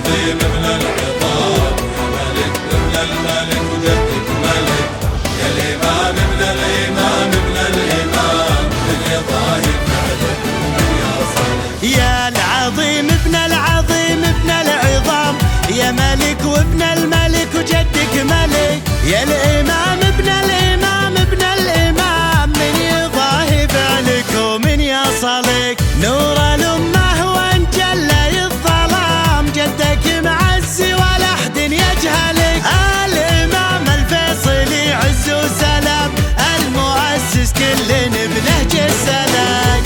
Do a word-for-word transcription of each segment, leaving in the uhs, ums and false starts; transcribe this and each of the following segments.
العظيم ابن العظام، يا ملك ابن الملك وجدك ملك، يا الإمام ابن الإمام ابن الإمام، من يضاهي فعلك يا صالح. يا العظيم ابن العظيم ابن العظام، يا ملك وابن الملك وجدك ملك، يا الإمام ابن الإمام ابن الإمام، من يضاهي فعلك ومن يصلك. نور الأمة وانجلى الظلام، جدك معزي ولا أحد يجهلك. الإمام الفيصلي عز وسلام، المؤسس كل بنهج السلام.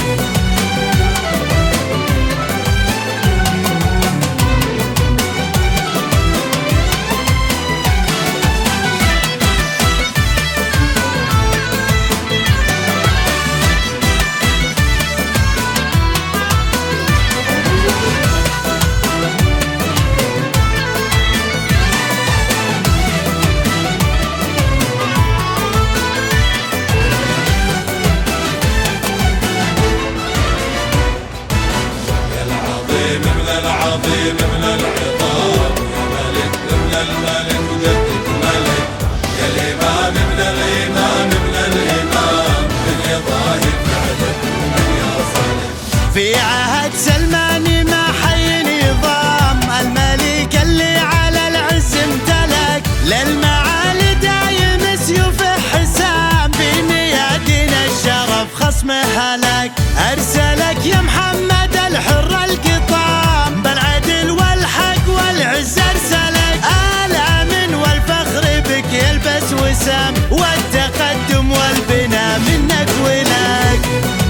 العظيم ابن العظام، يا ملك ابن الملك وجدك ملك، يا الإمام ابن الإمام ابن الإمام، من يضاهي فعلك يا صالح. في عهد سلمان ما حي نظام، الملك اللي على العز امتلك، للمعالي دايم سيوف حسام، بنيادنا الشرف خصمه هلك. أرسلك يا محمد الحر القطام، بالعدل والحق والعز أرسلك. الأمن والفخر بك يلبس وسام، والتقدم والبناء منك ولك.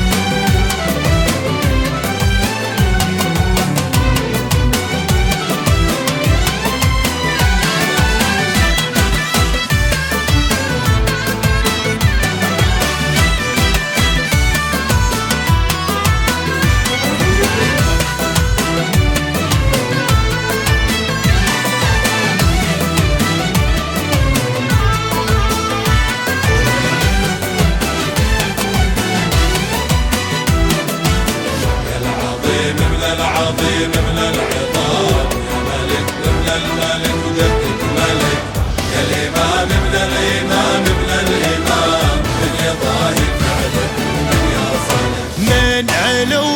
العظيم ابن العظام، يا ملك ابن الملك وجدك ملك، يا الإمام ابن الإمام ابن الإمام، من يضاهي فعلك يا صالح. من علو